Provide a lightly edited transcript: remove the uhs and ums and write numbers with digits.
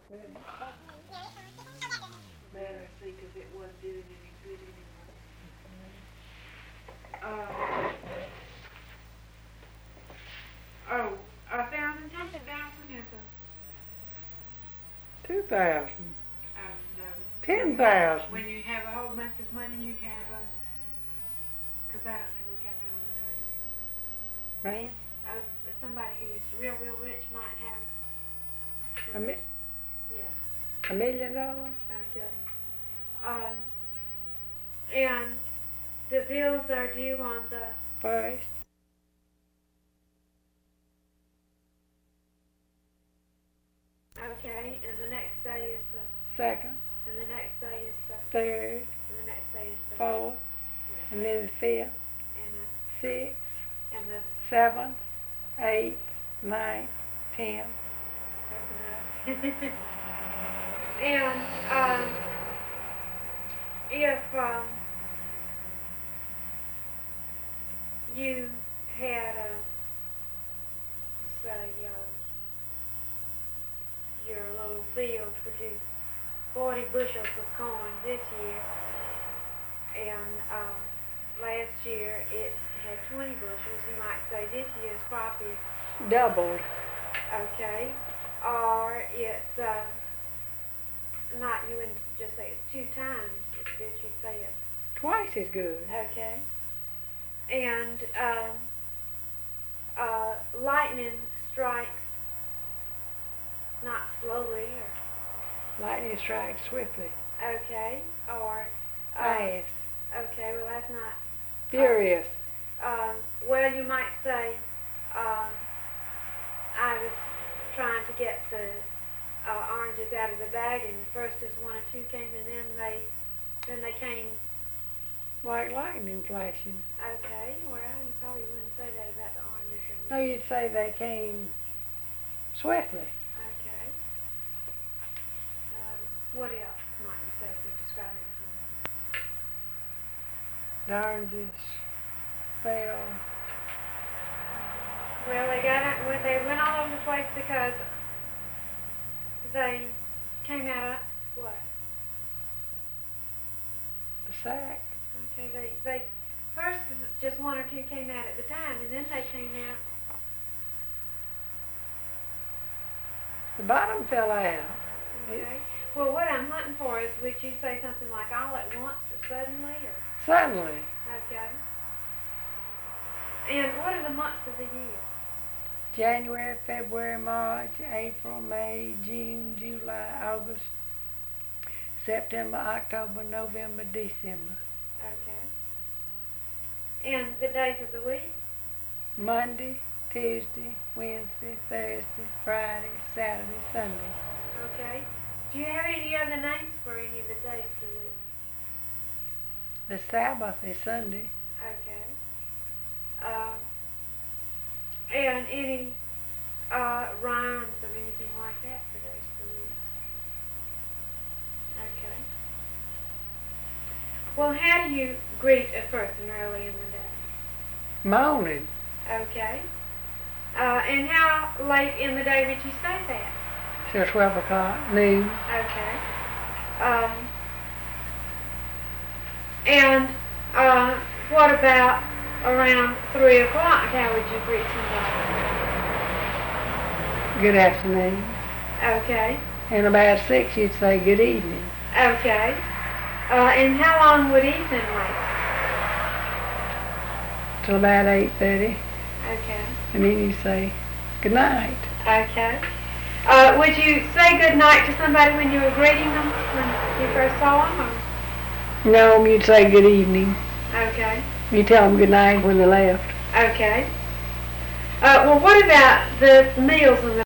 Better see, because it wasn't doing any good anymore. $1,000 is a... 2,000. No. 10,000. When you have a whole bunch of money, you have a... Because I don't think we got that on the table. Right? Somebody who's real rich might have. Yeah. $1 million? Okay. And the bills are due on the First. okay, and the next day is the Second. and the next day is the Third. and the next day is the Fourth. yes, And then the fifth. and Sixth. the Seventh. Eighth. Ninth. 10th. that's enough. And if you had say your little field produced 40 bushels of corn this year, and last year it had 20 bushels, you might say this year's crop is Doubled. okay, or it's not, you wouldn't just say it's 2 times as good, you'd say it's Twice as good. okay. And lightning strikes not slowly or Lightning strikes swiftly. okay, or Fast. okay, well that's not Furious. well, you might say I was trying to get the oranges out of the bag, and first just 1 or 2 came, and then they came. Like lightning flashing. Okay, well, you probably wouldn't say that about the oranges. No, you'd say they came swiftly. Okay. What else might you say if you describe it to me? The oranges fell. Well, they went all over the place because they came out of what? The sack. Okay, they first just 1 or 2 came out at the time, and then they came out. The bottom fell out. Okay. Well, what I'm hunting for is, would you say something like all at once or suddenly or? Suddenly. Okay. And what are the months of the year? January, February, March, April, May, June, July, August, September, October, November, December. Okay. And the days of the week? Monday, Tuesday, Wednesday, Thursday, Friday, Saturday, Sunday. Okay. Do you have any other names for any of the days of the week? The Sabbath is Sunday. Okay. And any rhymes or anything like that for days of the week? Okay. Well, how do you greet a person early in the day? Morning. Okay. And how late in the day would you say that? Till 12 o'clock, noon. Okay. And what about around 3 o'clock? How would you greet somebody? Good afternoon. Okay. And about 6 you'd say good evening. Okay. And how long would evening last? Till about 8:30. Okay. And then you say good night. Okay. Would you say good night to somebody when you were greeting them when you first saw them? Or? No, you'd say good evening. Okay. You tell them good night when they left. Okay. Well, what about the meals in the